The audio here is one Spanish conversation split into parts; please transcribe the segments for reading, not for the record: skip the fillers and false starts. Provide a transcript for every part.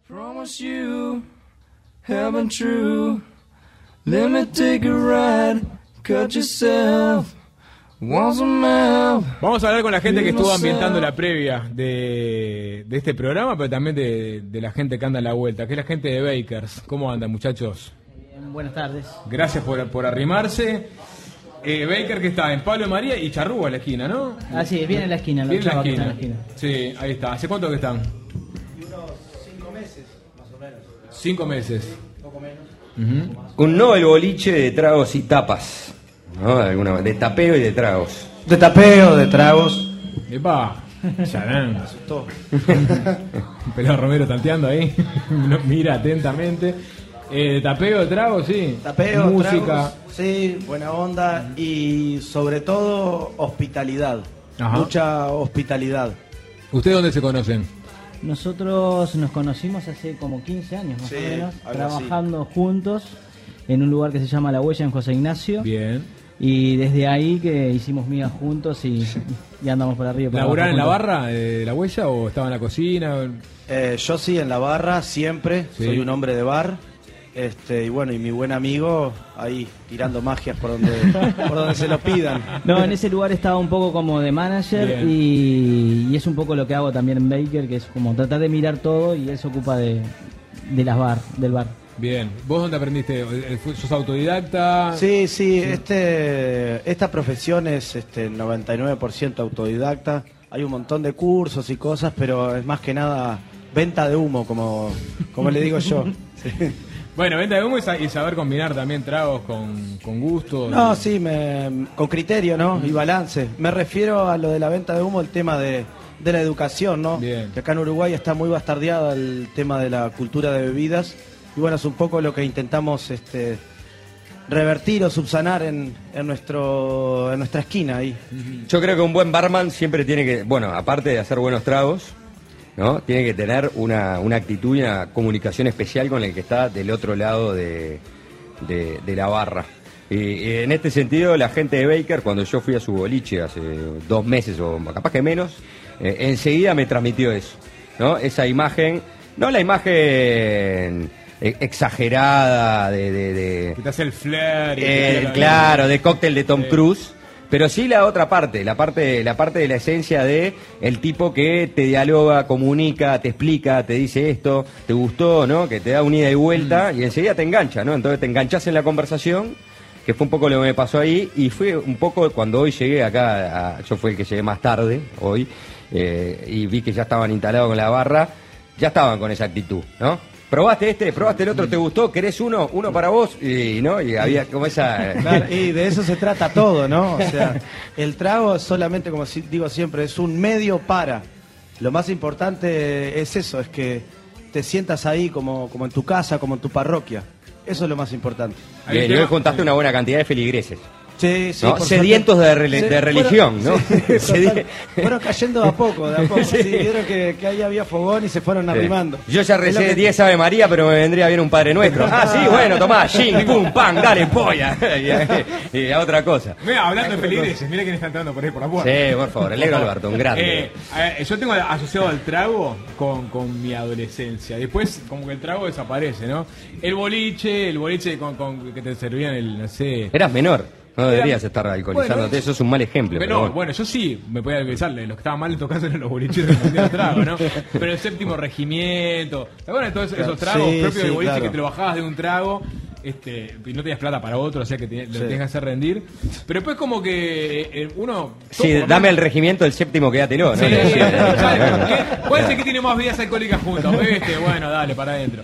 Promise you, heaven true. Let me take a ride, cut yourself. Vamos a hablar con la gente que estuvo ambientando la previa de este programa, pero también de la gente que anda a la vuelta, que es la gente de Bakers. ¿Cómo andan, muchachos? Bien, buenas tardes. Gracias por arrimarse. Baker, que está en Pablo de María y Charrúa en la esquina, ¿no? Así es, viene en la esquina. Viene en la esquina. Sí, ahí está. ¿Hace cuánto que están? Unos 5 meses, más o menos. 5 meses. Poco menos. Un Nobel boliche de tragos y tapas, ¿no? De tapeo y de tragos. De tapeo, de tragos. ¡Epa! Charán. Me asustó. Pelado Romero tanteando ahí. Mira atentamente. Tapeo, de tragos, sí. Tapeo, música. tragos, sí, buena onda y sobre todo hospitalidad. Ajá. Mucha hospitalidad. ¿Ustedes dónde se conocen? Nosotros nos conocimos hace como 15 años más Sí, o menos, algo trabajando juntos en un lugar que se llama La Huella en José Ignacio. Bien. Y desde ahí que hicimos migas juntos y andamos por arriba. ¿Laburaron en la barra de La Huella o estaban en la cocina? Yo sí, en la barra, siempre. Sí. Soy un hombre de bar. Y bueno, y mi buen amigo ahí tirando magias por donde se lo pidan. No, en ese lugar estaba un poco como de manager y es un poco lo que hago también en Baker, que es como tratar de mirar todo y él se ocupa del bar. Bien. ¿Vos dónde aprendiste? ¿Sos autodidacta? Sí, esta profesión es 99% autodidacta. Hay un montón de cursos y cosas, pero es más que nada venta de humo, como le digo yo. Sí. Bueno, venta de humo y saber combinar también tragos con gusto. No, sí, con criterio, ¿no? Y balance. Me refiero a lo de la venta de humo, el tema de la educación, ¿no? Bien. Que acá en Uruguay está muy bastardeada el tema de la cultura de bebidas. Y bueno, es un poco lo que intentamos revertir o subsanar en nuestra esquina ahí. Yo creo que un buen barman siempre tiene que, bueno, aparte de hacer buenos tragos, ¿no? Tiene que tener una actitud y una comunicación especial con el que está del otro lado de la barra. Y en este sentido, la gente de Baker, cuando yo fui a su boliche hace 2 meses o capaz que menos, enseguida me transmitió eso, ¿no? Esa imagen, no la imagen exagerada que te hace el flair. Claro, de cóctel de Tom Cruise. Pero sí la otra parte, la parte de la esencia de el tipo que te dialoga, comunica, te explica, te dice esto, te gustó, ¿no? Que te da un ida y vuelta y enseguida te engancha, ¿no? Entonces te enganchás en la conversación, que fue un poco lo que me pasó ahí, y fue un poco cuando hoy llegué acá, yo fui el que llegué más tarde, hoy, y vi que ya estaban instalados con la barra, ya estaban con esa actitud, ¿no? Probaste probaste el otro, ¿te gustó? ¿Querés uno para vos? Y había como esa... Claro, y de eso se trata todo, ¿no? O sea, el trago solamente, como digo siempre, es un medio para. Lo más importante es eso, es que te sientas ahí como en tu casa, como en tu parroquia. Eso es lo más importante. Bien, y hoy juntaste una buena cantidad de feligreses. Sí, ¿No? Sedientos de religión, ¿no? Fueron cayendo de a poco. Sí. Vieron que ahí había fogón y se fueron arrimando. Yo ya recé 10 Ave María, pero me vendría bien un Padre Nuestro. Sí, bueno, tomá, shin, pum, pam, dale, polla. Y a otra cosa. Mira, hablando de feligreses, mira quién está entrando por ahí por la puerta. Sí, por favor, el negro Alberto, un grande. Yo tengo asociado al trago con mi adolescencia. Después, como que el trago desaparece, ¿no? El boliche con que te servían no sé... Eras menor. No deberías estar alcoholizándote, bueno, eso es un mal ejemplo. Pero bueno, yo sí me podía alcoholizarle. Lo que estaba mal en tu caso eran los bolicheros que ponían trago, ¿no? Pero el séptimo regimiento, ¿te acuerdas de todos esos tragos propios del boliche, claro, que te lo bajabas de un trago y no tenías plata para otro, o sea que lo tenías que hacer rendir? Pero después como que uno... Sí, dame el regimiento del séptimo, quédatelo, ¿no? Sí, ¿cuál es el que tiene más bebidas alcohólicas juntos? Bueno, dale, para adentro.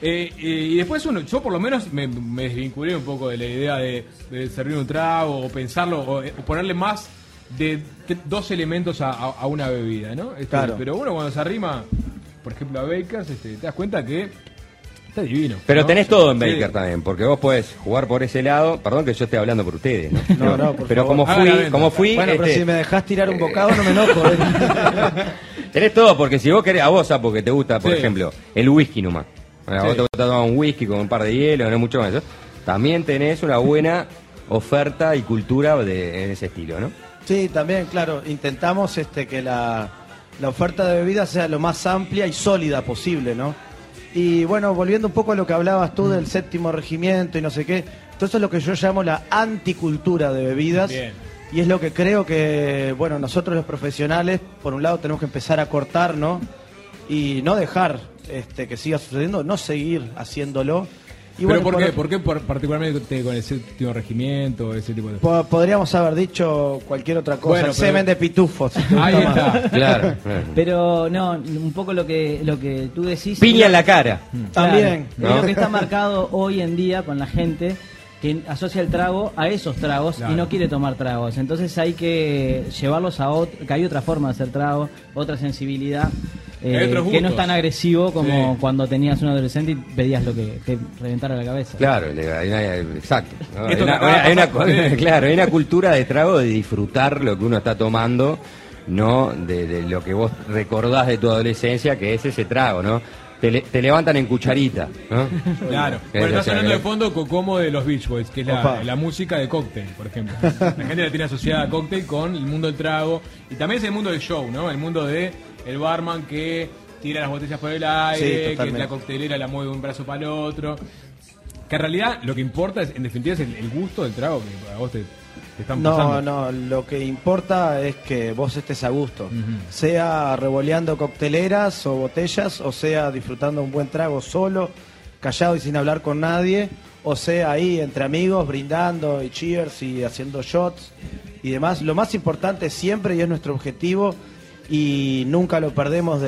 Y después yo por lo menos me desvinculé un poco de la idea de servir un trago o pensarlo o ponerle más de 2 elementos a una bebida, ¿no? Claro. Pero uno cuando se arrima, por ejemplo, a Bakers, te das cuenta que está divino. Pero ¿no? tenés todo en Baker también, porque vos podés jugar por ese lado. Perdón que yo esté hablando por ustedes, ¿no? No, pero favor. como fui... Bueno, pero si me dejás tirar un bocado no me enojo. Tenés todo, porque si vos querés, a vos, porque te gusta, por ejemplo, el whisky nomás. Bueno, vos te gusta tomar un whisky con un par de hielo, no mucho más eso. También tenés una buena oferta y cultura en ese estilo, ¿no? Sí, también, claro. Intentamos que la oferta de bebidas sea lo más amplia y sólida posible, ¿no? Y bueno, volviendo un poco a lo que hablabas tú del séptimo regimiento y no sé qué, todo eso es lo que yo llamo la anticultura de bebidas. Bien. Y es lo que creo que, bueno, nosotros los profesionales, por un lado tenemos que empezar a cortar, ¿no? Y no dejar que siga sucediendo, no seguir haciéndolo. Y ¿Pero bueno, por qué particularmente con el séptimo regimiento, ese tipo de... Podríamos haber dicho cualquier otra cosa, Bueno, el semen de pitufos. Si te Ahí gusta más. está. Claro. Pero no, un poco lo que tú decís. Piña en la cara. También. Claro, ¿no? lo que está marcado hoy en día con la gente que asocia el trago a esos tragos Claro. y no quiere tomar tragos. Entonces hay que llevarlos que hay otra forma de hacer trago, otra sensibilidad. Hay otros Que no es gustos. tan agresivo como Sí. cuando tenías un adolescente y pedías lo que te reventara la cabeza. Claro, exacto. ¿no? Esto que Hay acaba de hay pasar con él. claro, hay una cultura de trago de disfrutar lo que uno está tomando, no de lo que vos recordás de tu adolescencia, que es ese trago, ¿no? Te levantan en cucharita, ¿no? Claro. Bueno, estás hablando de fondo como de los Beach Boys, que es Opa. la música de Cóctel, por ejemplo. La gente la tiene asociada a Cóctel con el mundo del trago. Y también es el mundo del show, ¿no? El mundo de el barman que tira las botellas por el Sí, aire, que totalmente. la coctelera la mueve de un brazo para el otro. Que en realidad lo que importa, en definitiva, es el gusto del trago que a vos te están pasando. No, lo que importa es que vos estés a gusto, sea revoleando cocteleras o botellas, o sea disfrutando un buen trago solo, callado y sin hablar con nadie, o sea ahí entre amigos brindando y cheers y haciendo shots y demás. Lo más importante siempre, y es nuestro objetivo, y nunca perdemos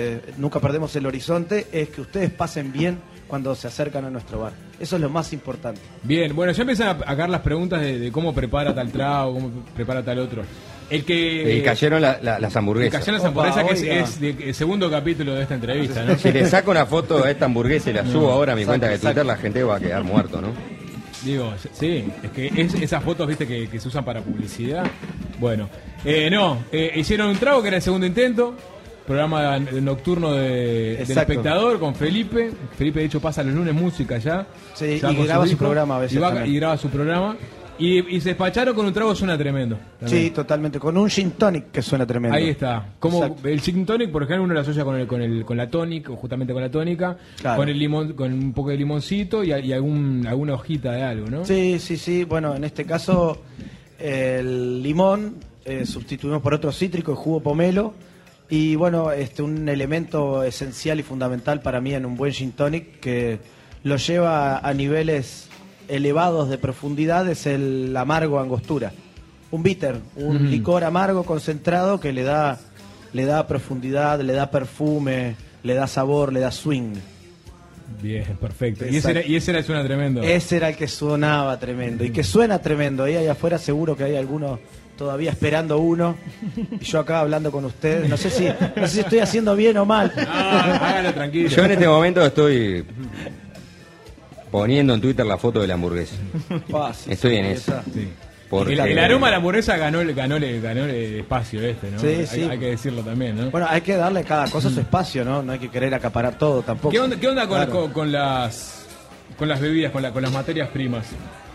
el horizonte, es que ustedes pasen bien cuando se acercan a nuestro bar. Eso es lo más importante. Bien, bueno, ya empiezan a caer las preguntas de cómo prepara tal trago, cómo prepara tal otro. El que... Y cayeron las el hamburguesas. Cayeron las hamburguesas, Opa, que oiga. es el segundo capítulo de esta entrevista, ¿no? Si le saco una foto a esta hamburguesa y la subo ahora a mi cuenta de exacto. Twitter, la gente va a quedar muerto, ¿no? Digo, sí, es que esas fotos, viste, que se usan para publicidad. Bueno, hicieron un trago que era el segundo intento, programa nocturno del Exacto. espectador con Felipe. Felipe, de hecho, pasa los lunes música ya. Sí, Se va y con graba su disco, programa a veces también. y graba su programa. Y se despacharon con un trago, suena tremendo. también. Sí, totalmente, con un gin tonic que suena tremendo. Ahí está. Como Exacto. el gin tonic, por ejemplo, uno lo asocia con la tónica, o justamente con la tónica, Claro. con el limón, con un poco de limoncito y alguna hojita de algo, ¿no? Sí. Bueno, en este caso el limón sustituimos por otro cítrico, el jugo pomelo. Y bueno, un elemento esencial y fundamental para mí en un buen gin tonic que lo lleva a niveles elevados de profundidad es el amargo angostura. Un bitter, un licor amargo concentrado que le da profundidad, le da perfume, le da sabor, le da swing. Bien, perfecto. Y Exacto. ese era el suena tremendo. Ese era el que sonaba tremendo y que suena tremendo. Ahí afuera seguro que hay alguno todavía esperando uno y yo acá hablando con ustedes. No sé si estoy haciendo bien o mal. Hágalo tranquilo. Yo en este momento estoy poniendo en Twitter la foto de la hamburguesa. Sí, Estoy en esa. Sí. Porque- El aroma de la hamburguesa ganó el espacio ¿no? Sí. Hay que decirlo también, ¿no? Bueno, hay que darle a cada cosa su espacio, ¿no? No hay que querer acaparar todo tampoco. ¿Qué onda Claro. con las bebidas, con las materias primas?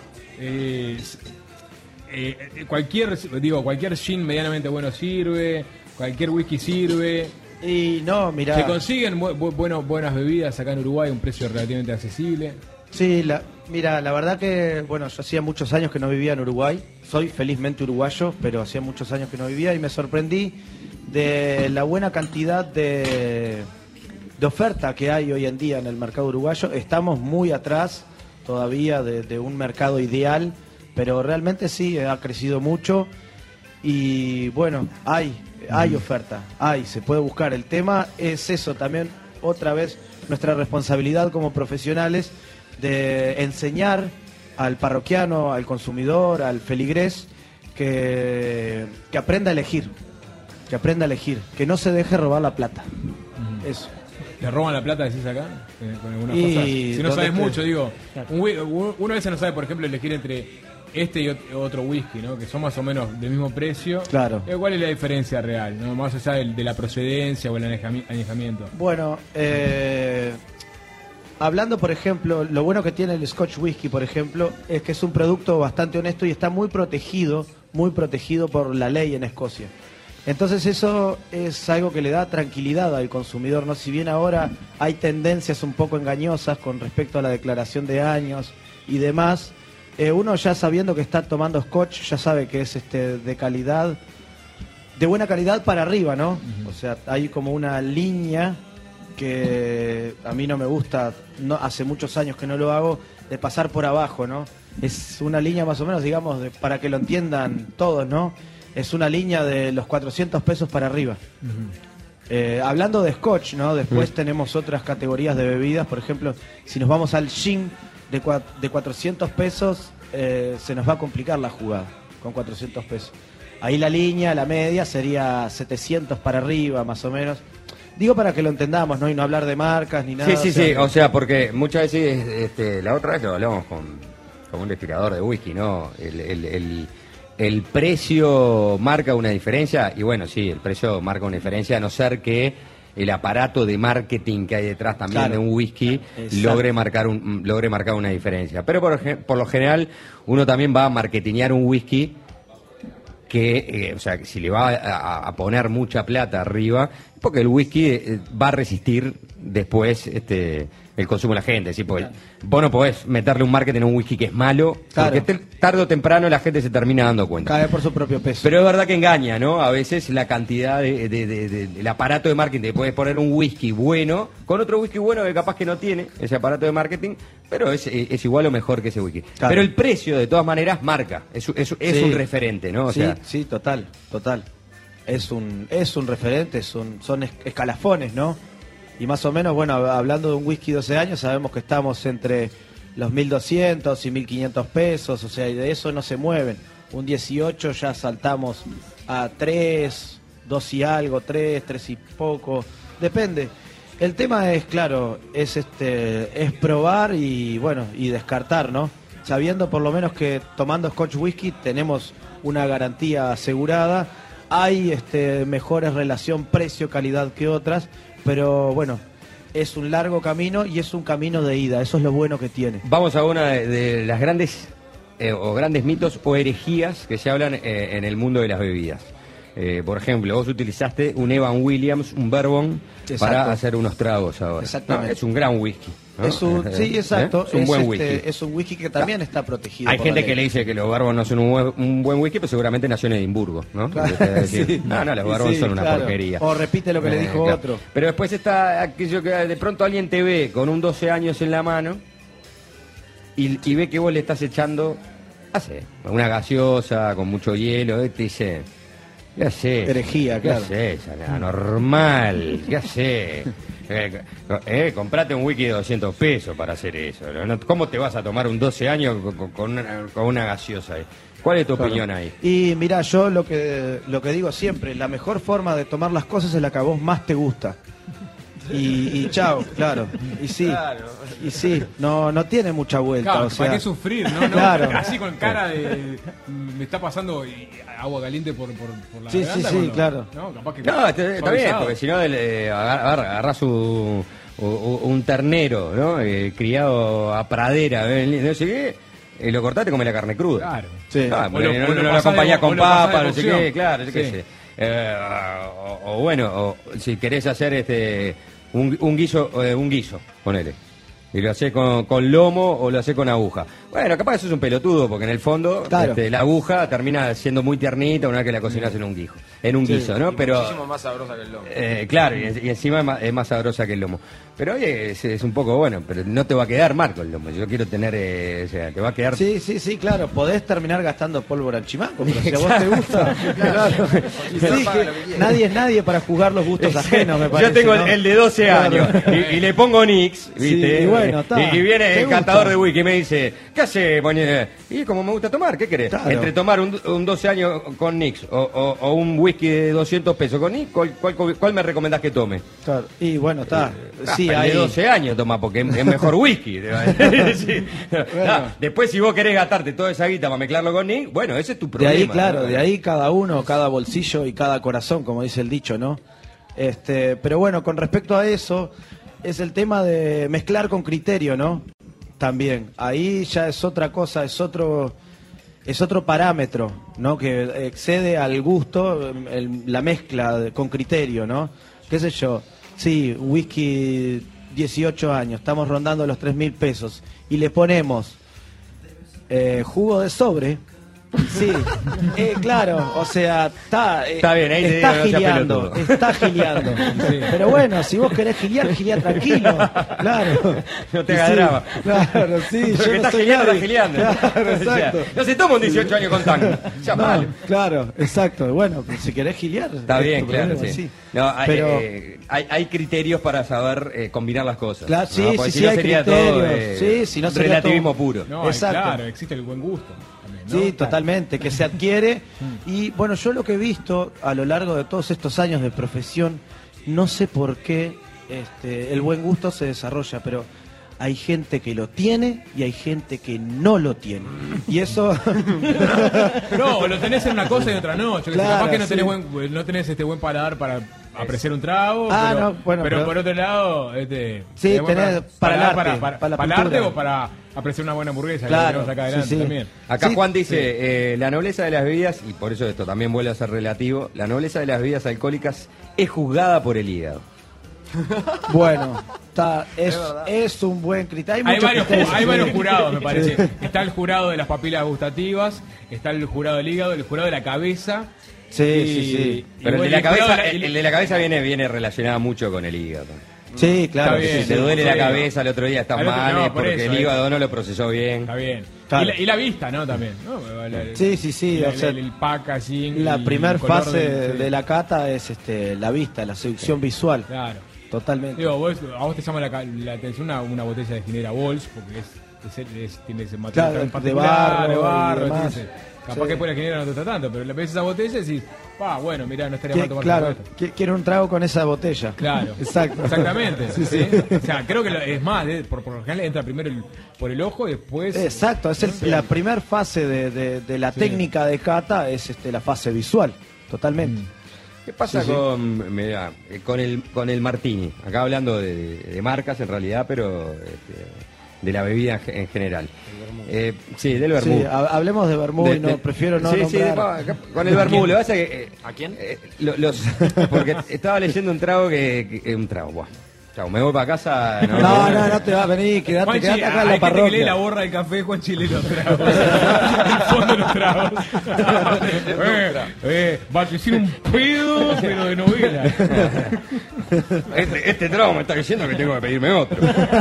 Cualquier gin medianamente bueno sirve, cualquier whisky sirve. Y no, mirá. Se consiguen buenas bebidas acá en Uruguay a un precio relativamente accesible. Sí, mira, la verdad que, bueno, yo hacía muchos años que no vivía en Uruguay. Soy felizmente uruguayo, pero hacía muchos años que no vivía y me sorprendí de la buena cantidad de oferta que hay hoy en día en el mercado uruguayo. Estamos muy atrás todavía de un mercado ideal, pero realmente sí, ha crecido mucho y bueno, hay oferta, se puede buscar. El tema es eso también, otra vez, nuestra responsabilidad como profesionales de enseñar al parroquiano, al consumidor, al feligrés, que aprenda a elegir, que no se deje robar la plata. Eso. ¿Le roban la plata, decís acá? Con algunas Y cosas. Si no ¿dónde sabes te- mucho, digo, uno a veces no sabe, por ejemplo, elegir entre este y otro whisky, ¿no? Que son más o menos del mismo precio. Claro. ¿Cuál es la diferencia real, no? Más allá de la procedencia o el añejamiento. Bueno, hablando, por ejemplo, lo bueno que tiene el Scotch Whisky, por ejemplo, es que es un producto bastante honesto y está muy protegido por la ley en Escocia. Entonces eso es algo que le da tranquilidad al consumidor, ¿no? Si bien ahora hay tendencias un poco engañosas con respecto a la declaración de años y demás, uno ya sabiendo que está tomando Scotch ya sabe que es de calidad, de buena calidad para arriba, ¿no? O sea, hay como una línea que a mí no me gusta, no, hace muchos años que no lo hago, de pasar por abajo, ¿no? Es una línea más o menos, digamos, para que lo entiendan todos, ¿no? Es una línea de los 400 pesos para arriba. Hablando de Scotch, ¿no? Después tenemos otras categorías de bebidas, por ejemplo, si nos vamos al gin de 400 pesos, se nos va a complicar la jugada con 400 pesos. Ahí la línea, la media, sería 700 para arriba, más o menos. Digo para que lo entendamos, ¿no? Y no hablar de marcas ni nada. Sí, o sea, porque muchas veces, la otra vez lo hablamos con un destilador de whisky, ¿no? El precio marca una diferencia, y bueno, sí, el precio marca una diferencia, a no ser que el aparato de marketing que hay detrás también de un whisky logre marcar una diferencia. Pero por lo general, uno también va a marketinear un whisky que, o sea, que si le va a poner mucha plata arriba, porque el whisky va a resistir después el consumo de la gente. ¿Sí? Porque vos no podés meterle un marketing a un whisky que es malo, porque tarde o temprano la gente se termina dando cuenta. Cae por su propio peso. Pero es verdad que engaña, ¿no? A veces la cantidad del aparato de marketing, te puedes poner un whisky bueno con otro whisky bueno que capaz que no tiene ese aparato de marketing, pero es igual o mejor que ese whisky. Claro. Pero el precio, de todas maneras, marca. Es un referente, ¿no? O sea, sí, total. Es un referente, son escalafones, ¿no? Y más o menos, bueno, hablando de un whisky 12 años, sabemos que estamos entre los 1.200 y 1.500 pesos, o sea, y de eso no se mueven. Un 18 ya saltamos a 3, 2 y algo, 3 y poco, depende. El tema es, claro, es probar y, bueno, y descartar, ¿no? Sabiendo por lo menos que tomando Scotch Whisky tenemos una garantía asegurada. Hay mejores relación precio-calidad que otras, pero bueno, es un largo camino y es un camino de ida, eso es lo bueno que tiene. Vamos a una de las grandes mitos o herejías que se hablan en el mundo de las bebidas. Por ejemplo, vos utilizaste un Evan Williams, un bourbon, para hacer unos tragos ahora. Exactamente. ¿No? Es un gran whisky, ¿no? Sí, exacto. Es un buen whisky. Es un whisky que también está protegido. Hay gente que le dice que los bourbon no son un buen whisky, pero seguramente nació en Edimburgo, ¿no? Claro, decir, no, los bourbon son una porquería. O repite lo que le dijo otro. Pero después está aquello que de pronto alguien te ve con un 12 años en la mano y ve que vos le estás echando, una gaseosa con mucho hielo, te dice... ¿Qué haces? Herejía, claro. ¿Qué haces? Anormal. ¿Qué haces? Comprate un whisky de 200 pesos para hacer eso. ¿Cómo te vas a tomar un 12 años con una gaseosa ahí? ¿Cuál es tu opinión ahí? Y mira, yo lo que digo siempre, la mejor forma de tomar las cosas es la que a vos más te gusta. Y chao, claro. Y sí, claro. Y sí, no tiene mucha vuelta. Claro, o sea, ¿para qué sufrir? No, claro. Así con cara de me está pasando agua caliente por la garganta. Sí, claro. No, capaz que está bien, porque si no agarrás un ternero, ¿no? Criado a pradera, no sé qué, lo cortaste como la carne cruda. Claro. Sí. No lo acompañás con papa, no sé qué, claro, yo qué Sí. sé. O si querés hacer un guiso, ponele. Y lo hacés con lomo o lo hacés con aguja. Bueno, capaz eso es un pelotudo, porque en el fondo claro. La aguja termina siendo muy tiernita una vez que la cocinas en un guiso, ¿no? Pero muchísimo más sabrosa que el lomo. Claro, y encima es más sabrosa que el lomo. Pero oye, es un poco bueno, pero no te va a quedar mal con el lomo. Yo quiero tener, te va a quedar... Sí, claro, podés terminar gastando pólvora en chimango, pero si a vos te gusta, claro. Sí, nadie es nadie para juzgar los gustos ajenos, me parece. Yo tengo ¿no? el de 12 años y le pongo Nix, ¿viste? Sí, y bueno, está. Y viene ¿Te el gusta? cantador de whisky y me dice, ¿qué hace? Y como me gusta tomar, ¿qué querés? Claro. Entre tomar un 12 años con Nix o un whisky de 200 pesos con Nix, ¿cuál me recomendás que tome? Claro. Y bueno, está. Sí, el hay de 12 años toma, porque es mejor whisky. Sí. Bueno. Después, si vos querés gastarte toda esa guita para mezclarlo con Nix, bueno, ese es tu De problema. ahí, claro, ¿no? de ahí cada uno, cada bolsillo y cada corazón, como dice el dicho, ¿no? Pero bueno, con respecto a eso, es el tema de mezclar con criterio, ¿no? También. Ahí ya es otra cosa, es otro es otro parámetro, ¿no? Que excede al gusto, la mezcla con criterio, ¿no? ¿Qué sé yo? Sí, whisky 18 años, estamos rondando los 3.000 pesos y le ponemos jugo de sobre. Sí, claro, o sea, está bien, ahí está te digo, gileando, está gileando. Sí. Pero bueno, si vos querés gilear tranquilo, claro. No te hagas drama. Claro, sí, yo no soy gileando, está gileando. Claro, exacto. O sea, no se toma un 18 años con tango. Ya no, claro, exacto. Bueno, si querés gilear. Está bien, claro, problema, sí. Sí. No, pero hay criterios para saber combinar las cosas. Claro, sí, ¿no? sí, si no hay sería criterios. todo, sí, si no sería relativismo todo... puro. No, exacto. Claro, existe el buen gusto. También, ¿no? Sí, totalmente, que se adquiere. Y bueno, yo lo que he visto a lo largo de todos estos años de profesión, no sé por qué el buen gusto se desarrolla, pero hay gente que lo tiene y hay gente que no lo tiene. Y eso... No, lo tenés en una cosa y en otra no. Yo que Claro, sé, capaz que no sí. tenés, no tenés buen paladar para apreciar un trago, no, bueno, pero pero- por otro lado, Sí, tenés para el arte, para la para el arte pintura. o para apreciar una buena hamburguesa, Claro, que tenemos acá adelante sí, sí. también. Acá Sí, Juan dice, la nobleza de las bebidas, y por eso esto también vuelve a ser relativo, la nobleza de las bebidas alcohólicas es juzgada por el hígado. Bueno, es un buen criterio. Hay muchos criterios, hay sí. varios jurados, me parece. Está el jurado de las papilas gustativas, está el jurado del hígado, el jurado de la cabeza. Sí, sí, sí. Pero bueno, el de la jurado cabeza, el de la cabeza viene relacionado mucho con el hígado. Sí, claro. Está bien. Si te duele sí. la cabeza el otro día estás Al otro- mal, no, es por porque eso, el hígado no lo procesó bien. Está bien. Claro. Y la vista, ¿no? También. ¿no? Sí, sí, sí, o sea, el packaging. La y primer el color fase del- sí. de la cata es la vista, la seducción visual. Claro. Totalmente. Digo, a vos te llama la atención una botella de Ginebra Bols, porque tiene ese material Claro, tan de particular, barro y demás. entonces, capaz Sí. que después la Ginebra no te gusta tanto, pero le ves esa botella y decís, bueno, mirá, no estaría mal tomar Claro, esto. quiero un trago con esa botella. Claro, Exacto. exactamente. Sí, sí. O sea, creo que es más, por lo general entra primero por el ojo y después. Exacto, es la primer fase de la Sí. técnica de cata, es la fase visual. Totalmente. ¿Qué pasa Sí, sí. con el martini? Acá hablando de marcas en realidad, pero de la bebida en general. Sí, del vermú. Sí, hablemos de vermú y no, prefiero no sí, sí, nombrar. con el vermú. Lo que pasa es que... ¿A quién? porque estaba leyendo un trago un trago, buah. Chau, me voy para casa. No te va a venir, quedate acá en la hay gente que lee parroquia. la borra del café, Juan Chile los tragos. El fondo de los tragos. Va a decir un pedo, pero de novela. Este trago me está diciendo que tengo que pedirme otro.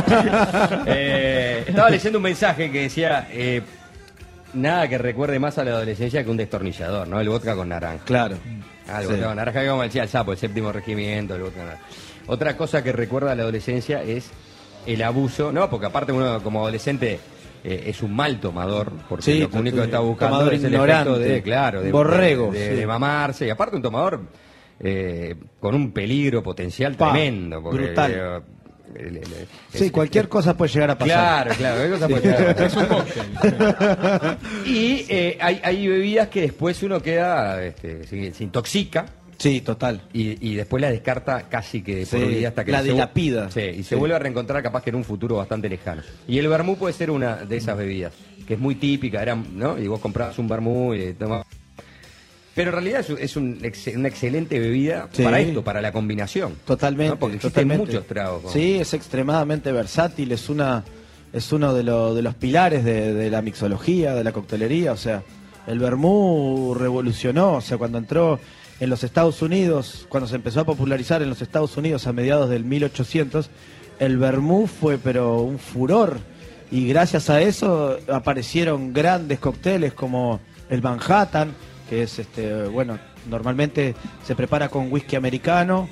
Estaba leyendo un mensaje que decía nada que recuerde más a la adolescencia que un destornillador, ¿no? El vodka con naranja. Claro. El Sí. vodka con naranja, como decía el Sapo, el séptimo regimiento, el vodka con naranja. Otra cosa que recuerda a la adolescencia es el abuso, ¿no? Porque aparte uno como adolescente es un mal tomador, porque Sí, lo único que está buscando tomador es el ignorante, efecto de, claro, de borrego, de, sí. de mamarse, y aparte un tomador con un peligro potencial Pa, tremendo. Porque, brutal. Sí, cualquier cosa puede llegar a pasar. Claro, cualquier cosa puede llegar a pasar. Es un cóctel. Y hay bebidas que después uno queda, se intoxica. Sí, total. Y después la descarta casi que por Sí, vida hasta que la se dilapida. Sí, y se Sí. vuelve a reencontrar capaz que en un futuro bastante lejano. Y el vermú puede ser una de esas bebidas, que es muy típica, ¿no? Y vos comprabas un vermú y tomabas. Pero en realidad es una excelente bebida Sí. para esto, para la combinación. Totalmente. ¿no? Porque existen totalmente. muchos tragos. ¿no? Sí, es extremadamente versátil, es uno de los pilares de la mixología, de la coctelería. O sea, el vermú revolucionó, o sea, cuando entró en los Estados Unidos, cuando se empezó a popularizar en los Estados Unidos a mediados del 1800, el vermú fue pero un furor. Y gracias a eso aparecieron grandes cócteles como el Manhattan, que es normalmente se prepara con whisky americano,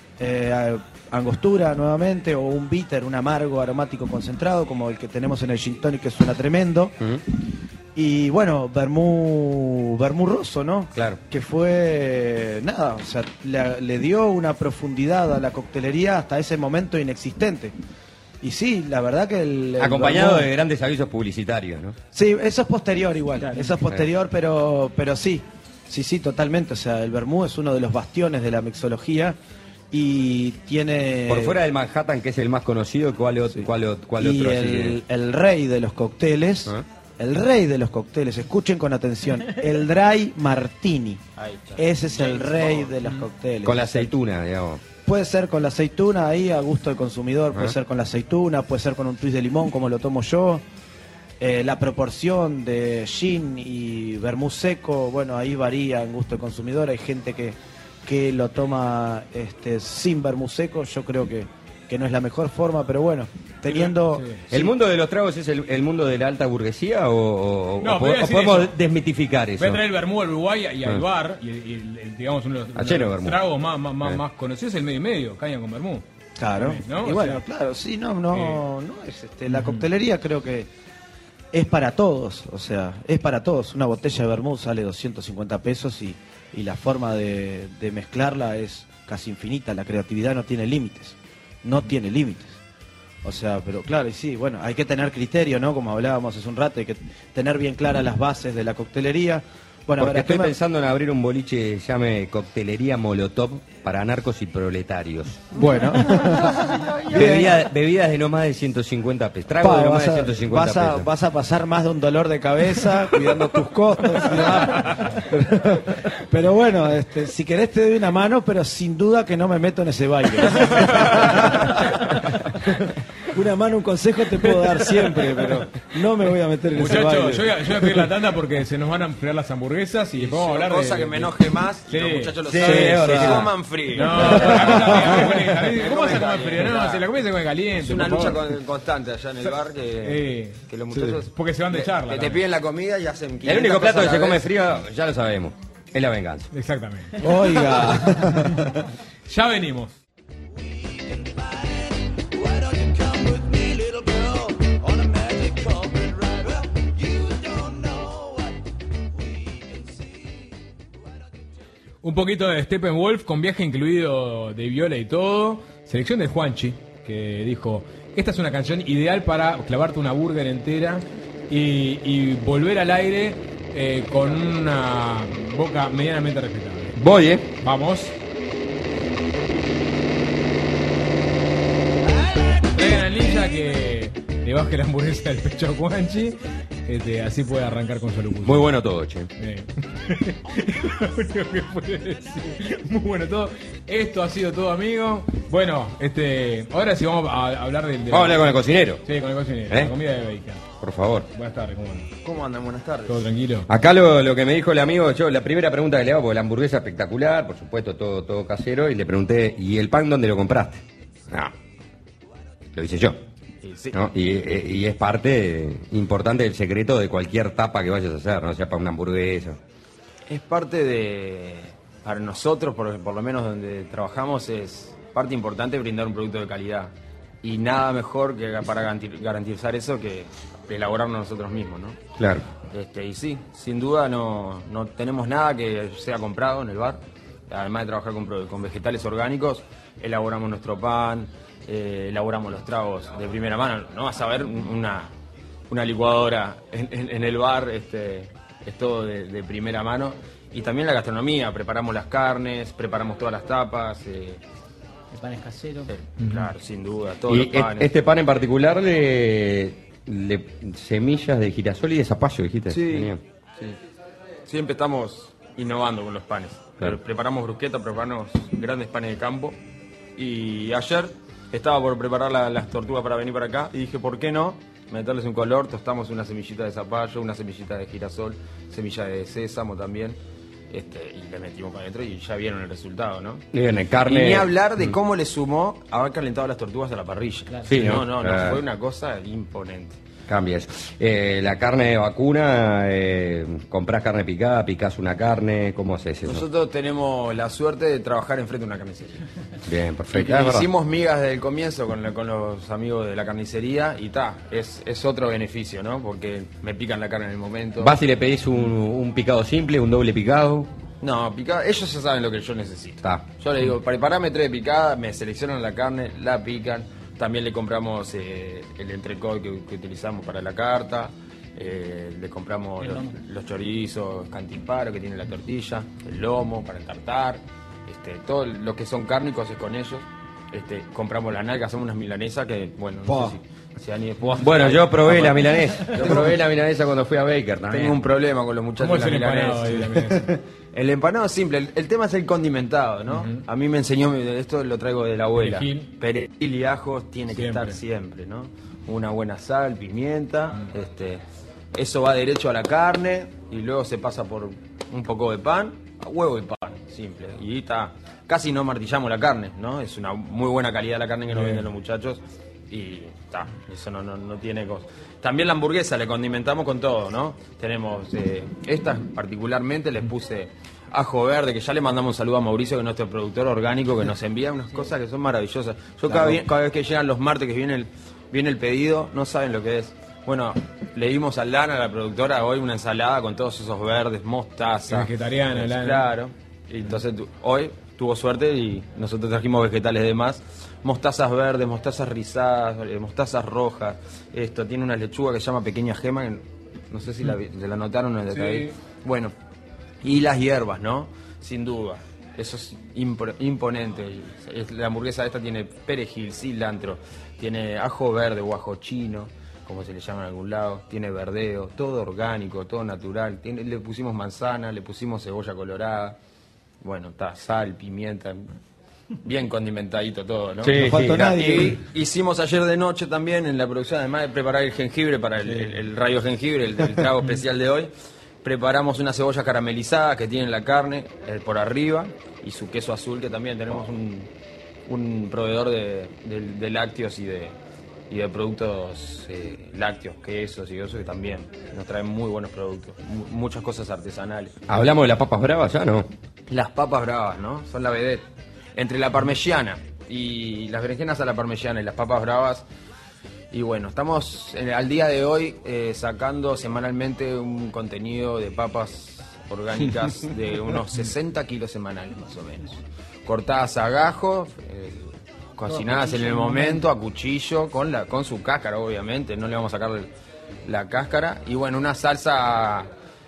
angostura nuevamente, o un bitter, un amargo aromático concentrado, como el que tenemos en el gin tonic, que suena tremendo. Ujú. Y bueno, vermú rosso, ¿no? Claro. Que fue, nada, o sea, le dio una profundidad a la coctelería hasta ese momento inexistente. Y sí, la verdad que el Acompañado vermú- de grandes avisos publicitarios, ¿no? Sí, eso es posterior igual, eso es posterior, pero sí, totalmente. O sea, el vermú es uno de los bastiones de la mixología y tiene... Por fuera del Manhattan, que es el más conocido, ¿cuál y otro? así? el rey de los cócteles, ¿Ah? El rey de los cócteles, escuchen con atención, el Dry Martini. Ahí está. Ese es el rey de los cócteles. Con la aceituna, digamos. Puede ser con la aceituna ahí a gusto del consumidor, puede ser con la aceituna, puede ser con un twist de limón como lo tomo yo. La proporción de gin y vermú seco, bueno, ahí varía en gusto del consumidor. Hay gente que lo toma sin vermú seco, yo creo que no es la mejor forma, pero bueno, teniendo... Sí. ¿El mundo de los tragos es el mundo de la alta burguesía o podemos desmitificar eso? Voy a traer el vermú al Uruguay y al bar, y digamos uno de los tragos más conocidos es el medio y medio, caña con vermú. Claro, ¿no? Y bueno, claro, sí, no es la coctelería creo que es para todos, o sea, es para todos. Una botella de vermú sale 250 pesos y la forma de mezclarla es casi infinita, la creatividad no tiene límites. No tiene límites. O sea, pero claro, y sí, bueno, hay que tener criterio, ¿no? Como hablábamos hace un rato, hay que tener bien claras las bases de la coctelería. Bueno, porque estoy pensando en abrir un boliche, llame Coctelería Molotov para narcos y proletarios. Bueno. Bebidas de no más de 150 pesos. Trago de no más de 150 pesos. Vas a pasar más de un dolor de cabeza cuidando tus costos. Pero bueno, si querés te doy una mano, pero sin duda que no me meto en ese baile. Una mano, un consejo te puedo dar siempre, pero no me voy a meter en ese baile. Muchachos, yo voy a pedir la tanda porque se nos van a enfriar las hamburguesas y después vamos a hablar cosa que me enoje más, sí. y los muchachos lo Sí, saben, sí. coman frío. No, ¿cómo se come frío? No, si la comida se come caliente. Es una por lucha favor. constante allá en el bar que los muchachos... Porque se van de charla. Que te piden la comida y hacen 500 El único plato cosas que a se la come vez. frío, ya lo sabemos, es la venganza. Exactamente. Oiga. Ya venimos. Un poquito de Steppenwolf con viaje incluido de viola y todo. Selección de Juanchi, que dijo: esta es una canción ideal para clavarte una burger entera y volver al aire con una boca medianamente respetable. Voy, Vamos. Traigan al ninja que le baje la hamburguesa del pecho a Juanchi. Así puede arrancar con su locución. Muy bueno todo, che. Lo único que puede decir. Muy bueno todo. Esto ha sido todo, amigo. Bueno, ahora sí vamos a hablar del... Vamos a hablar con el cocinero. Sí, con el cocinero. La comida de bacon. Por favor. Buenas tardes, ¿cómo andan? ¿Cómo andan? Buenas tardes. ¿Todo tranquilo? Acá lo que me dijo el amigo, la primera pregunta que le hago, porque la hamburguesa espectacular, por supuesto, todo casero, y le pregunté, ¿y el pan dónde lo compraste? No, lo hice yo. Sí. ¿No? Y es parte importante del secreto de cualquier tapa que vayas a hacer, no sea para una hamburguesa. Es parte de... Para nosotros, por lo menos donde trabajamos, es parte importante brindar un producto de calidad. Y nada mejor que para garantizar eso que elaborarlo nosotros mismos, ¿no? Claro. Y sí, sin duda no tenemos nada que sea comprado en el bar. Además de trabajar con vegetales orgánicos, elaboramos nuestro pan, elaboramos los tragos de primera mano. No vas a ver una licuadora en el bar, es todo de primera mano. Y también la gastronomía, preparamos las carnes, preparamos todas las tapas. El pan es casero. Claro, sin duda, todos Y los panes. este pan en particular semillas de girasol y de zapallo, dijiste. Sí, Genial. sí. Siempre estamos innovando con los panes. Claro. Preparamos bruschetta, preparamos grandes panes de campo. Y ayer estaba por preparar las tortugas para venir para acá y dije, ¿por qué no meterles un color? Tostamos una semillita de zapallo, una semillita de girasol, semilla de sésamo también. Y le metimos para adentro y ya vieron el resultado, ¿no? Bien, carne. Y ni hablar de cómo le sumó haber calentado las tortugas a la parrilla. Claro. Sí, no, ¿no? fue una cosa imponente. Cambia eso. La carne de vacuna, comprás carne picada, picás una carne, ¿cómo haces eso? Nosotros tenemos la suerte de trabajar enfrente de una carnicería. Bien, perfecto. Hicimos migas desde el comienzo con los amigos de la carnicería y es otro beneficio, ¿no? Porque me pican la carne en el momento. Vas y le pedís un picado simple, un doble picado. No, picada, ellos ya saben lo que yo necesito. Está. Yo le digo, preparame 3 de picada, me seleccionan la carne, la pican. También le compramos el entrecot que utilizamos para la carta. Le compramos los chorizos, cantimparo que tiene la tortilla, el lomo para el tartar. Todo lo que son cárnicos es con ellos. Compramos la nalga, hacemos unas milanesas que, bueno, no sé Si ni puedo- Bueno, yo probé la milanesa. Yo probé la milanesa cuando fui a Baker también. Tengo un problema con los muchachos ¿Cómo es de el la empanado ahí, milanesa. la milanesa? El empanado es simple, el tema es el condimentado, ¿no? A mí me enseñó, esto lo traigo de la abuela. Perejil y ajos tiene que estar siempre, ¿no? Una buena sal, pimienta, eso va derecho a la carne y luego se pasa por un poco de pan, huevo y pan, simple. Y está, casi no martillamos la carne, ¿no? Es una muy buena calidad la carne que nos venden los muchachos y está, eso no tiene cosa. También la hamburguesa le condimentamos con todo, ¿no? Tenemos, estas particularmente les puse ajo verde, que ya le mandamos un saludo a Mauricio, que es nuestro productor orgánico, que nos envía unas cosas que son maravillosas. Yo cada vez que llegan los martes, que viene el pedido, no saben lo que es. Bueno, le dimos a Lana, la productora, hoy una ensalada con todos esos verdes, mostaza. Vegetariana, Lana. Claro. Y entonces hoy tuvo suerte y nosotros trajimos vegetales de más. Mostazas verdes, mostazas rizadas, mostazas rojas. Esto tiene una lechuga que se llama Pequeña Gema, que no sé si se la notaron en el detalle. Sí. Bueno, y las hierbas, ¿no? Sin duda. Eso es imponente. La hamburguesa esta tiene perejil, cilantro, tiene ajo verde o ajo chino, como se le llama en algún lado, tiene verdeo, todo orgánico, todo natural. Le pusimos manzana, le pusimos cebolla colorada, bueno, está sal, pimienta, bien condimentadito todo, ¿no? Sí, No faltó nadie. Y hicimos ayer de noche también en la producción, además de preparar el jengibre para el rayo jengibre, el trago especial de hoy, preparamos una cebolla caramelizada que tiene la carne por arriba y su queso azul, que también tenemos un proveedor de lácteos y de productos lácteos, quesos y eso, que también nos traen muy buenos productos, muchas cosas artesanales. ¿Hablamos de las papas bravas ya, no? Las papas bravas, ¿no? Son la vedette. Entre la parmesana y las berenjenas a la parmesana y las papas bravas. Y bueno, estamos al día de hoy sacando semanalmente un contenido de papas orgánicas de unos 60 kilos semanales más o menos. Cortadas a gajo, cocinadas en el momento, a cuchillo, con su cáscara obviamente, no le vamos a sacar la cáscara. Y bueno, una salsa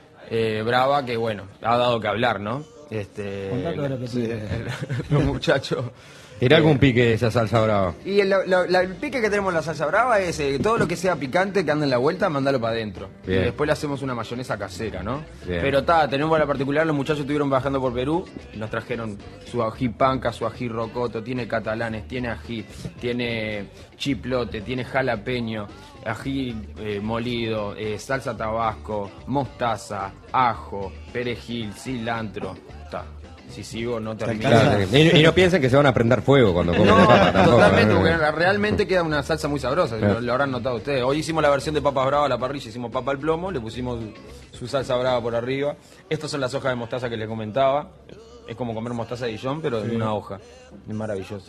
brava que bueno, ha dado que hablar, ¿no? Contá todo lo que tiene. Los muchachos... ¿Era algún pique de esa salsa brava? Y el pique que tenemos en la salsa brava es todo lo que sea picante que anda en la vuelta, mandalo para adentro. Y Bien. después le hacemos una mayonesa casera, ¿no? Bien. Pero tenemos la particular, los muchachos estuvieron bajando por Perú y nos trajeron su ají panca, su ají rocoto, tiene catalanes, tiene ají, tiene chiplote, tiene jalapeño, ají molido, salsa tabasco, mostaza, ajo, perejil, cilantro. Si sigo, no termino. Claro, y no piensen que se van a prender fuego cuando comen No, la papa tampoco. totalmente, ¿no? porque realmente queda una salsa muy sabrosa, Claro. lo habrán notado ustedes. Hoy hicimos la versión de papas bravas a la parrilla, hicimos papa al plomo, le pusimos su salsa brava por arriba. Estas son las hojas de mostaza que les comentaba. Es como comer mostaza de Dijon, pero en una hoja. Es maravilloso.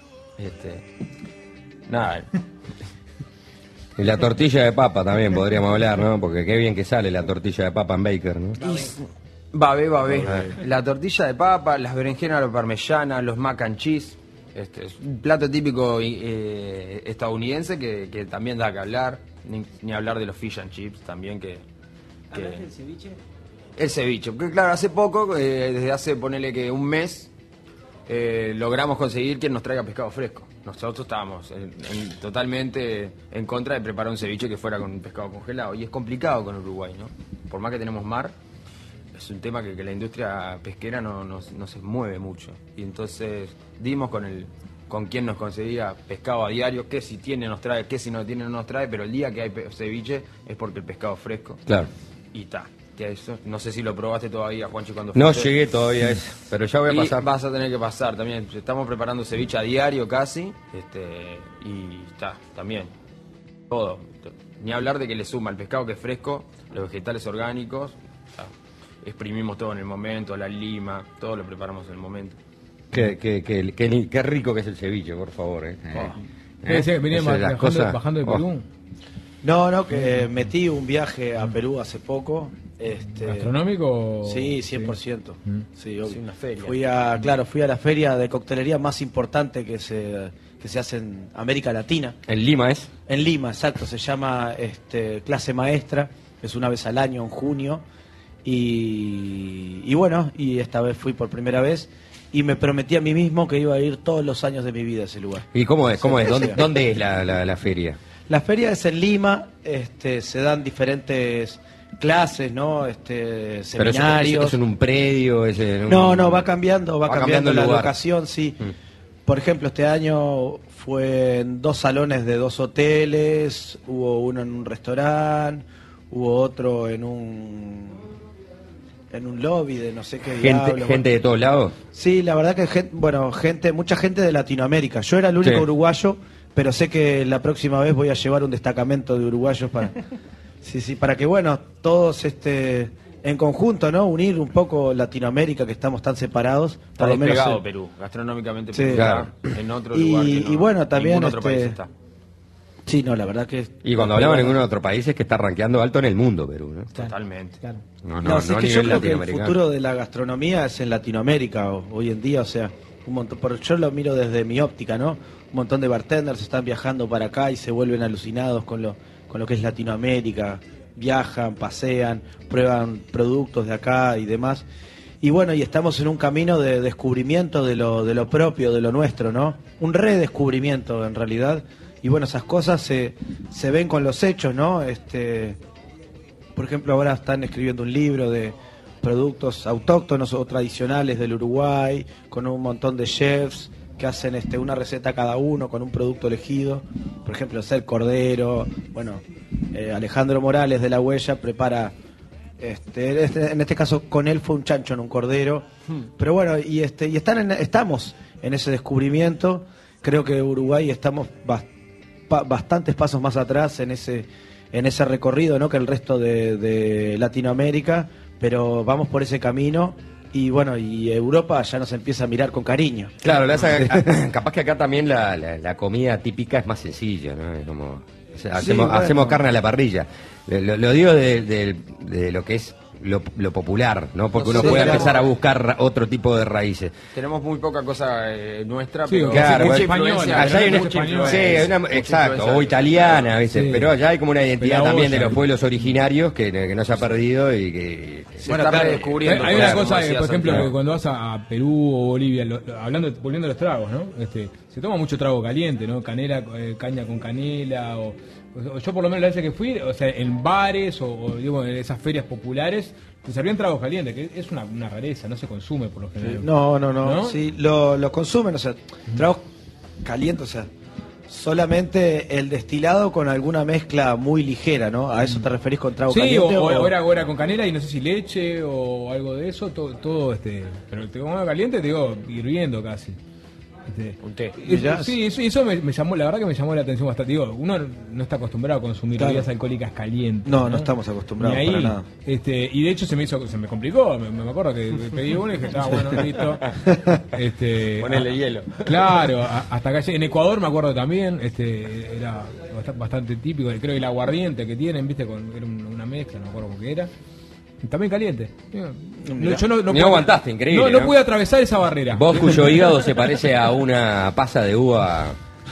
Nada. Y la tortilla de papa también podríamos hablar, ¿no? Porque qué bien que sale la tortilla de papa en Baker, ¿no? Babé. La tortilla de papa, las berenjenas a la parmesana, los mac and cheese. Es un plato típico estadounidense que también da que hablar. Ni hablar de los fish and chips también que ¿Hablaste del ceviche? el ceviche. Porque claro, hace poco, desde hace ponele que un mes, logramos conseguir quien nos traiga pescado fresco. Nosotros estábamos totalmente en contra de preparar un ceviche que fuera con pescado congelado. Y es complicado con Uruguay, ¿no? Por más que tenemos mar, es un tema que la industria pesquera no se mueve mucho. Y entonces dimos con quien nos conseguía pescado a diario, que si tiene nos trae, que si no tiene no nos trae, pero el día que hay ceviche es porque el pescado es fresco. Claro. Y está. Eso, no sé si lo probaste todavía, Juancho, cuando No fuiste. llegué todavía a eso, pero ya voy a Y pasar. vas a tener que pasar también. Estamos preparando ceviche a diario casi. Y está, también. Todo. Ni hablar de que le suma el pescado que es fresco, los vegetales orgánicos. Exprimimos todo en el momento, la lima, todo lo preparamos en el momento. Qué rico que es el ceviche, por favor. Venían Esa es las cosas- bajando de Perú. No, que metí un viaje a Perú hace poco. ¿Gastronómico? Sí, 100%. Sí, obvio. Sí, una feria. Fui a la feria de coctelería más importante que se hace en América Latina. En Lima es. En Lima, exacto. Se llama Clase Maestra. Es una vez al año, en junio. Y bueno, y esta vez fui por primera vez. Y me prometí a mí mismo que iba a ir todos los años de mi vida a ese lugar. ¿Y cómo es? Sí. ¿Dónde es la feria? La feria es en Lima, se dan diferentes clases, ¿no? Seminarios. ¿Pero es en un predio? ¿Es en un... No, va cambiando el la lugar. locación, sí. Por ejemplo, este año fue en 2 salones de 2 hoteles, hubo uno en un restaurante, hubo otro en un lobby de no sé qué diablo. ¿Gente de todos lados? Sí, la verdad que mucha gente de Latinoamérica. Yo era el único uruguayo, pero sé que la próxima vez voy a llevar un destacamento de uruguayos para para que todos en conjunto, ¿no? Unir un poco Latinoamérica, que estamos tan separados. Está despegado Perú, gastronómicamente Perú, claro. En otro lugar que no, y bueno, también ningún otro país está. Sí, no, la verdad que... Y cuando hablamos de ningún otro país es que está rankeando alto en el mundo, Perú, ¿no? Totalmente. Claro. No es que a yo nivel creo que el latinoamericano. futuro de la gastronomía es en Latinoamérica hoy en día, o sea, un montón. Yo lo miro desde mi óptica, ¿no? Un montón de bartenders están viajando para acá y se vuelven alucinados con lo que es Latinoamérica. Viajan, pasean, prueban productos de acá y demás. Y bueno, y estamos en un camino de descubrimiento de lo propio, de lo nuestro, ¿no? Un redescubrimiento en realidad. Y bueno, esas cosas se ven con los hechos, ¿no? Por ejemplo, ahora están escribiendo un libro de productos autóctonos o tradicionales del Uruguay, con un montón de chefs que hacen una receta cada uno con un producto elegido. Por ejemplo, el cordero. Bueno, Alejandro Morales de La Huella prepara, en este caso con él fue un chancho en un cordero. Pero bueno, y estamos en ese descubrimiento. Creo que Uruguay estamos bastantes pasos más atrás en ese recorrido, ¿no? Que el resto de Latinoamérica, pero vamos por ese camino. Y bueno, y Europa ya nos empieza a mirar con cariño. Claro, capaz que acá también la comida típica es más sencilla, ¿no? Es como, hacemos carne a la parrilla. Lo digo de lo que es lo popular, ¿no? Porque uno puede empezar a buscar otro tipo de raíces. Tenemos muy poca cosa nuestra, sí, pero claro, mucha española, influencia. allá hay mucha una, influencia. exacto, o italiana, ¿viste? Sí. Pero allá hay como una identidad Pero también de olla. los pueblos originarios que no se ha perdido y que... Se está redescubriendo. Hay una como cosa, decía por ejemplo, Santiago. que cuando vas a Perú o Bolivia, volviendo a los tragos, ¿no? Se toma mucho trago caliente, ¿no? Canela, caña con canela, o yo por lo menos la vez que fui, o sea, en bares o digo, en esas ferias populares, te servían tragos calientes, que es una rareza, no se consume por lo general. No. Sí, lo consumen, o sea, tragos calientes, o sea, solamente el destilado con alguna mezcla muy ligera, ¿no? ¿A eso te referís con trago Sí, caliente? o era con canela y no sé si leche o algo de eso, todo pero te como caliente, te digo, hirviendo casi. Un té. Sí, eso me llamó, la verdad que me llamó la atención bastante. Digo, uno no está acostumbrado a consumir Claro. bebidas alcohólicas calientes. No estamos acostumbrados Ni ahí, para nada. y de hecho se me complicó, me acuerdo que pedí uno y dije, bueno, listo. Ponele hielo. Claro, hasta acá en Ecuador me acuerdo también, era bastante típico, creo que el aguardiente que tienen, viste, era una mezcla, no me acuerdo con qué era. También caliente. Yo no No aguantaste, increíble, No ¿no? pude atravesar esa barrera. Vos cuyo hígado se parece a una pasa de uva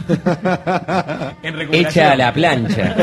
En recuperación. hecha a la plancha.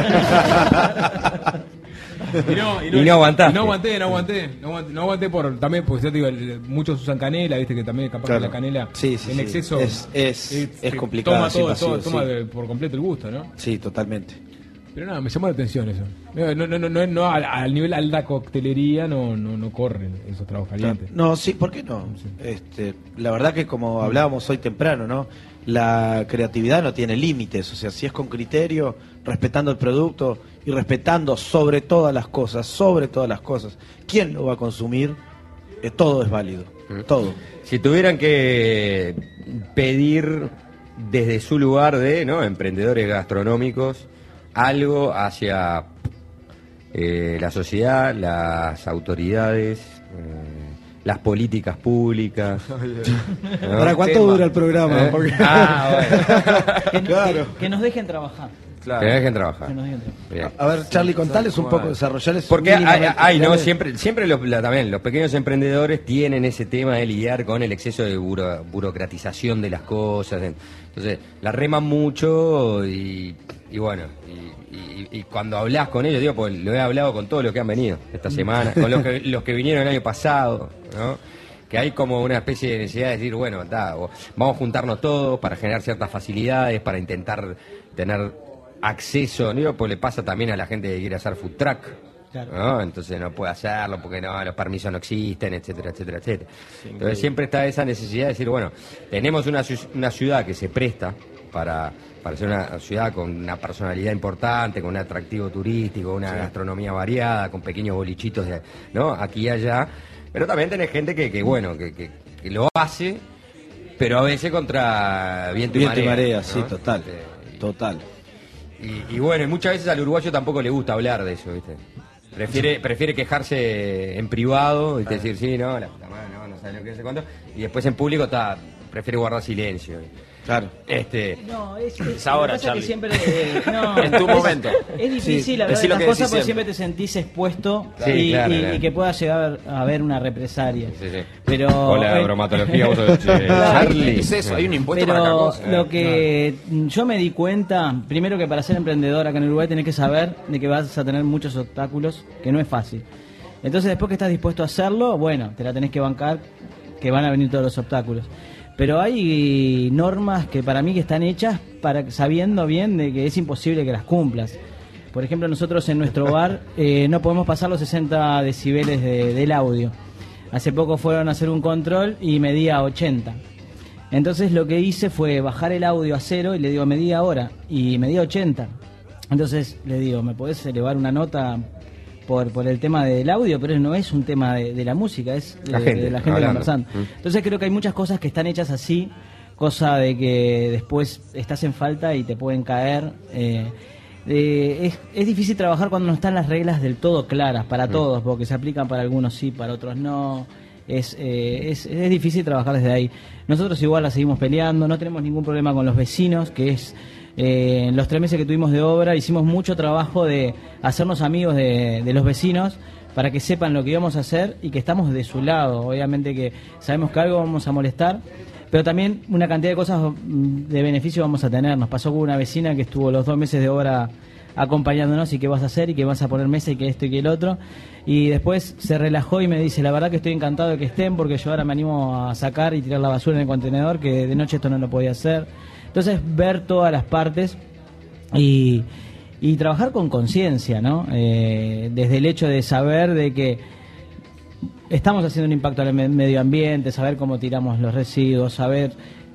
Y no aguantaste. No aguanté también, porque ya te digo, muchos usan canela, viste que también capaz Claro. que la canela Sí, en exceso es que complicado. toma por completo el gusto, ¿no? Sí, totalmente. Pero nada, me llamó la atención eso. No al nivel alta coctelería no corren esos tragos calientes. No, sí, ¿por qué no? La verdad que como hablábamos hoy temprano, ¿no? La creatividad no tiene límites, o sea, si es con criterio, respetando el producto y respetando sobre todas las cosas, ¿quién lo va a consumir? Todo es válido, todo. Si tuvieran que pedir desde su lugar de emprendedores gastronómicos algo hacia la sociedad, las autoridades, las políticas públicas. ¿no? ¿Para cuánto dura el programa? Porque- Claro. Que nos dejen trabajar. Claro. Que dejen trabajar. Que nos dejen trabajar. Bien. A ver, Charlie, contales un poco, desarrollarles Porque hay ¿no? mínimamente- Siempre también los pequeños emprendedores tienen ese tema de lidiar con el exceso de burocratización de las cosas. Entonces, la reman mucho y bueno, y cuando hablas con ellos, digo, pues lo he hablado con todos los que han venido esta semana, con los que vinieron el año pasado, ¿no? Que hay como una especie de necesidad de decir, bueno, vamos a juntarnos todos para generar ciertas facilidades, para intentar tener acceso, digo, pues le pasa también a la gente que quiere hacer food truck. Claro. ¿No? Entonces no puede hacerlo porque no, los permisos no existen, etcétera, etcétera, etcétera. Entonces siempre está esa necesidad de decir, bueno, tenemos una ciudad que se presta para ser una ciudad con una personalidad importante, con un atractivo turístico, una gastronomía variada, con pequeños bolichitos, ¿no? Aquí y allá. Pero también tenés gente que lo hace, pero a veces contra viento y marea, ¿no? Sí, total. Total. Y bueno, y muchas veces al uruguayo tampoco le gusta hablar de eso, ¿viste? Prefiere quejarse en privado y decir, sí, no, la puta madre, no sabe lo que es, cuánto. Y después en público prefiere guardar silencio. Claro. No, es ahora, lo que pasa Charlie. que siempre, no, En tu momento. Es difícil Sí, hablar de decí lo estas que cosas decís porque siempre. siempre te sentís expuesto Sí, claro. y que pueda llegar a haber una represalia. Sí. Pero Hola, bromatología, vos sos Charlie. Es eso, hay un impuesto para cada Pero cosa. lo que yo me di cuenta, primero que para ser emprendedor acá en Uruguay tenés que saber de que vas a tener muchos obstáculos, que no es fácil. Entonces después que estás dispuesto a hacerlo, bueno, te la tenés que bancar, que van a venir todos los obstáculos. Pero hay normas que para mí que están hechas sabiendo bien de que es imposible que las cumplas. Por ejemplo, nosotros en nuestro bar no podemos pasar los 60 decibeles del audio. Hace poco fueron a hacer un control y medía 80. Entonces lo que hice fue bajar el audio a 0 y le digo, medí ahora. Y medía 80. Entonces le digo, ¿me podés elevar una nota por el tema del audio? Pero no es un tema de la música, es de la gente hablando. conversando. Entonces creo que hay muchas cosas que están hechas así, cosa de que después estás en falta y te pueden caer. Es difícil trabajar cuando no están las reglas del todo claras para todos, porque se aplican para algunos sí, para otros no. Es difícil trabajar desde ahí. Nosotros igual la seguimos peleando, no tenemos ningún problema con los vecinos, que es... en los 3 meses que tuvimos de obra hicimos mucho trabajo de hacernos amigos de los vecinos para que sepan lo que íbamos a hacer y que estamos de su lado. Obviamente que sabemos que algo vamos a molestar, pero también una cantidad de cosas de beneficio vamos a tener. Nos pasó con una vecina que estuvo los 2 meses de obra acompañándonos y qué vas a hacer y qué vas a poner mesa y que esto y que el otro, y después se relajó y me dice, la verdad que estoy encantado de que estén porque yo ahora me animo a sacar y tirar la basura en el contenedor, que de noche esto no lo podía hacer. Entonces ver todas las partes y trabajar con conciencia, ¿no? Desde el hecho de saber de que estamos haciendo un impacto al medio ambiente, saber cómo tiramos los residuos, saber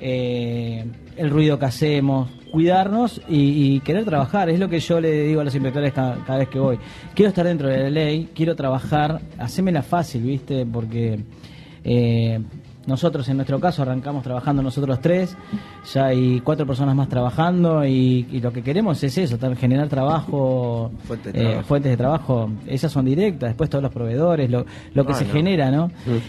el ruido que hacemos, cuidarnos y querer trabajar. Es lo que yo le digo a los inspectores cada vez que voy. Quiero estar dentro de la ley, quiero trabajar, hacémela fácil, ¿viste? Porque nosotros en nuestro caso arrancamos trabajando nosotros 3, ya hay 4 personas más trabajando y lo que queremos es eso, generar trabajo, fuentes de trabajo, esas son directas, después todos los proveedores, lo que se genera, ¿no?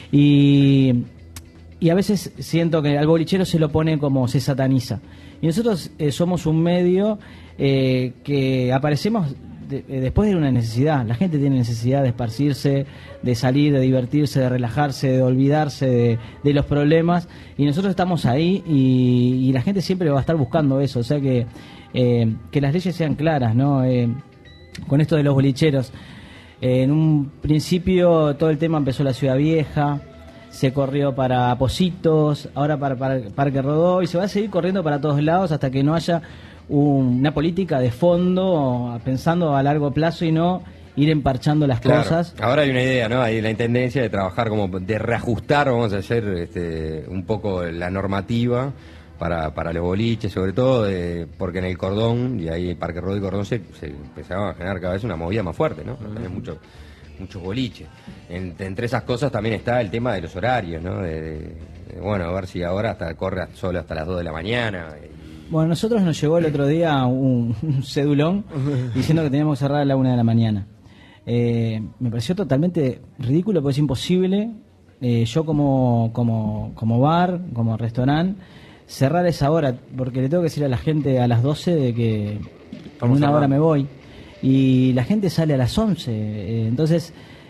Y a veces siento que al bolichero se lo pone como se sataniza. Y nosotros somos un medio que aparecemos después de una necesidad. La gente tiene necesidad de esparcirse, de salir, de divertirse, de relajarse, de olvidarse de los problemas. Y nosotros estamos ahí y la gente siempre va a estar buscando eso. O sea que las leyes sean claras, ¿no? Con esto de los bolicheros. En un principio todo el tema empezó en la Ciudad Vieja, se corrió para Positos, ahora para Parque Rodó y se va a seguir corriendo para todos lados hasta que no haya una política de fondo pensando a largo plazo y no ir emparchando las cosas. Ahora hay una idea, ¿no? Hay la intendencia de trabajar como de reajustar, vamos a hacer un poco la normativa para los boliches, sobre todo porque en el Cordón, y ahí Parque Rodó y Cordón se empezaba a generar cada vez una movida más fuerte, ¿no? Tenés muchos boliches. Entre esas cosas también está el tema de los horarios, ¿no? Bueno, a ver si ahora corre solo hasta las 2 de la mañana. Bueno, nosotros nos llegó el otro día un cedulón diciendo que teníamos que cerrar a la 1 de la mañana. Me pareció totalmente ridículo, porque es imposible, yo como bar, como restaurante, cerrar esa hora, porque le tengo que decir a la gente a las 12 de que en una hora me voy, y la gente sale a las 11, entonces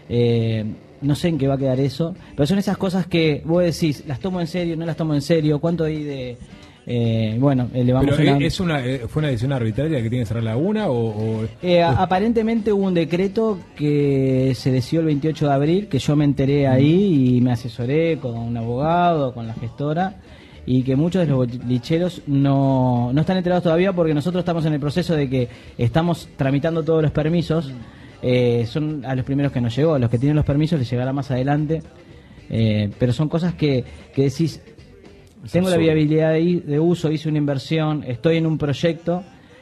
no sé en qué va a quedar eso, pero son esas cosas que vos decís, las tomo en serio, no las tomo en serio, cuánto hay de... bueno, le vamos pero a... ¿fue una decisión arbitraria que tiene que cerrar la 1 o...? Aparentemente hubo un decreto que se decidió el 28 de abril, que yo me enteré ahí y me asesoré con un abogado, con la gestora, y que muchos de los bolicheros no están enterados todavía, porque nosotros estamos en el proceso de que estamos tramitando todos los permisos. Son a los primeros que nos llegó, a los que tienen los permisos les llegará más adelante, pero son cosas que decís, tengo la viabilidad de uso, hice una inversión, estoy en un proyecto,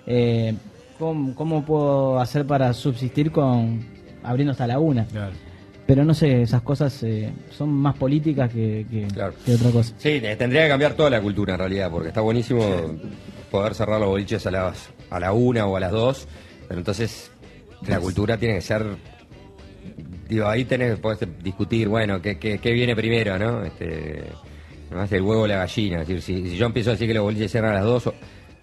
¿cómo puedo hacer para subsistir abriendo hasta la 1? Claro. Pero no sé, esas cosas son más políticas que otra cosa. Sí, tendría que cambiar toda la cultura en realidad, porque está buenísimo poder cerrar los boliches a la 1 o a las 2, pero entonces la cultura tiene que ser, digo, ahí podés discutir, bueno, qué viene primero, ¿no? Además el huevo o la gallina, es decir, si yo empiezo a decir que los boliches cierran a las 2,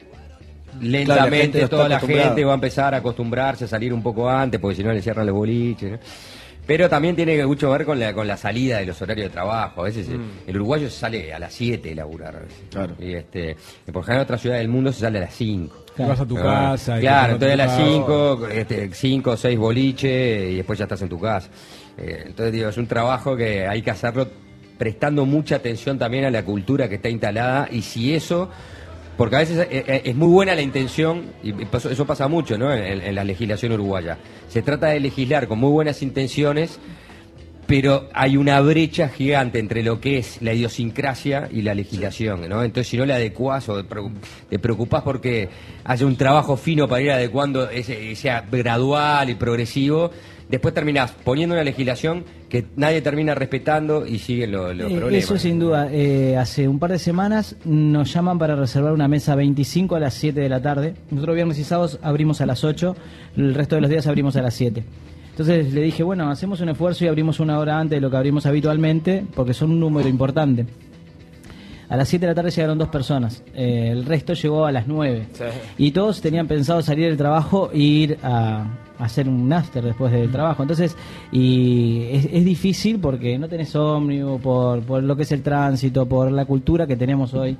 lentamente toda la gente va a empezar a acostumbrarse a salir un poco antes, porque si no le cierran los boliches, ¿no? Pero también tiene mucho que ver con la salida de los horarios de trabajo. A veces el uruguayo sale a las 7 de laburar. A veces. Claro. Y por ejemplo en otras ciudades del mundo se sale a las 5. Claro. Vas a tu casa. Claro, entonces a las 5 o 6 boliches y después ya estás en tu casa. Entonces digo, es un trabajo que hay que hacerlo prestando mucha atención también a la cultura que está instalada, y si eso... Porque a veces es muy buena la intención, y eso pasa mucho, ¿no? En la legislación uruguaya. Se trata de legislar con muy buenas intenciones, pero hay una brecha gigante entre lo que es la idiosincrasia y la legislación, ¿no? Entonces, si no la adecuás o te preocupás porque haya un trabajo fino para ir adecuando, sea gradual y progresivo, después terminás poniendo una legislación que nadie termina respetando y siguen los problemas. Eso sin duda. Hace un par de semanas nos llaman para reservar una mesa 25 a las 7 de la tarde. Nosotros viernes y sábados abrimos a las 8, el resto de los días abrimos a las 7. Entonces le dije, bueno, hacemos un esfuerzo y abrimos una hora antes de lo que abrimos habitualmente, porque son un número importante. A las 7 de la tarde llegaron 2 personas, el resto llegó a las 9. Sí. Y todos tenían pensado salir del trabajo e ir a hacer un after después del trabajo. Entonces, y es difícil porque no tenés ómnibus, por lo que es el tránsito, por la cultura que tenemos hoy.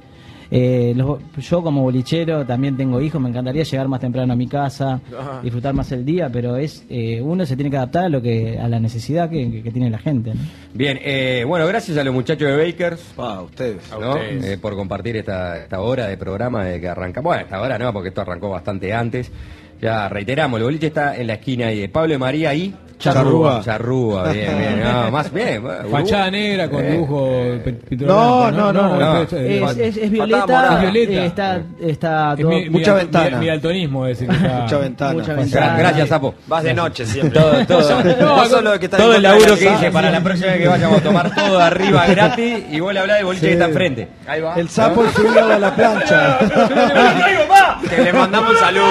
Yo como bolichero también tengo hijos, me encantaría llegar más temprano a mi casa, disfrutar más el día, pero uno se tiene que adaptar a la necesidad que tiene la gente, ¿no? Bien, bueno, gracias a los muchachos de Bakers, a ustedes, ¿no? Por compartir esta hora de programa de que arranca. Bueno, esta hora no, porque esto arrancó bastante antes. Ya reiteramos, el boliche está en la esquina ahí de Pablo de María y Charrúa, bien, no, más bien. Fachada negra con dibujo No. Es violeta, está todo. Mucha ventana. Mi daltonismo es decir, mucha ventana. Gracias, Sapo. Vas de noche siempre. Todo el laburo que hice para la próxima vez que vayamos a tomar todo de arriba gratis, y vos le hablás del boliche que está enfrente. Ahí va. El Sapo es subido a la plancha. Que le mandamos un saludo.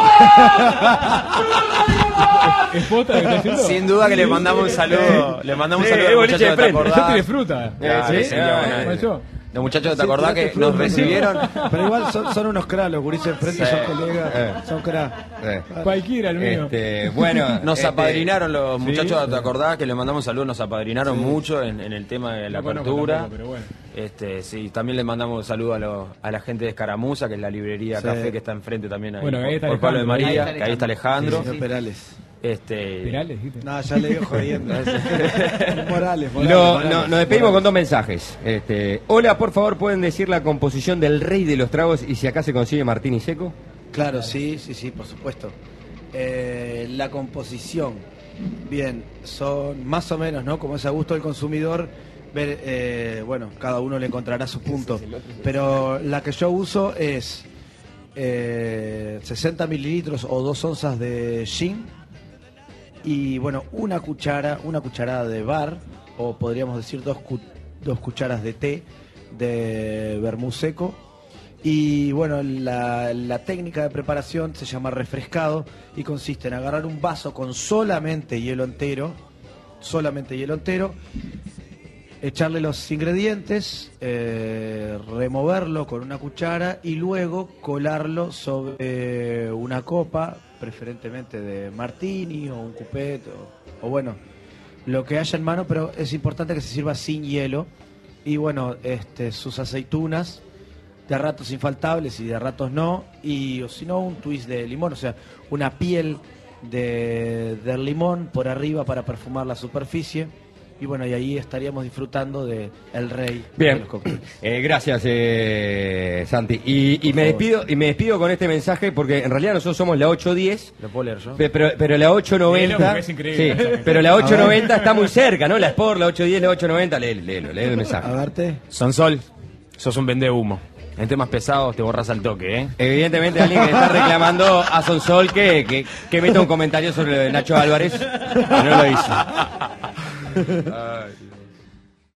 ¿Es posta que está haciendo? Sin duda que le mandamos un saludo. Le mandamos un saludo al muchacho de Te Acordás. Yo tiene fruta. Los muchachos, ¿te acordás que nos recibieron? Pero igual son unos cracks, los gurises enfrente, son colegas, son cracks. Cualquiera, el mío. Bueno, nos apadrinaron los muchachos, ¿te acordás? Que le mandamos un saludo, nos apadrinaron mucho en el tema de la apertura. Pero bueno. Sí, también le mandamos un saludo a la gente de Escaramuza, que es la librería Café que está enfrente también ahí, ahí por Pablo de María, que ahí está Alejandro. Perales. ¿Perales? No, ya le digo jodiendo. Morales. Nos despedimos con 2 mensajes. Hola, por favor, ¿pueden decir la composición del rey de los tragos y si acá se consigue Martini Seco? Claro, sí, por supuesto. La composición, bien, son más o menos, ¿no? Como es a gusto del consumidor, ver, bueno, cada uno le encontrará su punto. Pero la que yo uso es 60 mililitros o 2 onzas de gin. Y bueno, una cucharada de bar, o podríamos decir 2 cucharas de té de vermú seco. Y bueno, la técnica de preparación se llama refrescado y consiste en agarrar un vaso con solamente hielo entero, echarle los ingredientes, removerlo con una cuchara y luego colarlo sobre una copa, preferentemente de martini o un cupet o bueno, lo que haya en mano, pero es importante que se sirva sin hielo. Y bueno, sus aceitunas, de ratos infaltables y de ratos no, y o si no un twist de limón, o sea, una piel del limón por arriba para perfumar la superficie. y bueno, y ahí estaríamos disfrutando de el rey de Bien, los cócteles. gracias Santi. Y me despido con este mensaje porque en realidad nosotros somos la 810, ¿Lo puedo leer yo? pero la 890, Léelo, porque es increíble. sí, pero la 890 está muy cerca, ¿no? La Sport, la 810, la 890, léelo el mensaje. A verte. Sonsol, sos un vende humo. En temas pesados te borras al toque, ¿eh? Evidentemente alguien que está reclamando a Sonsol que meta un comentario sobre lo de Nacho Álvarez, que no lo hizo. Ay,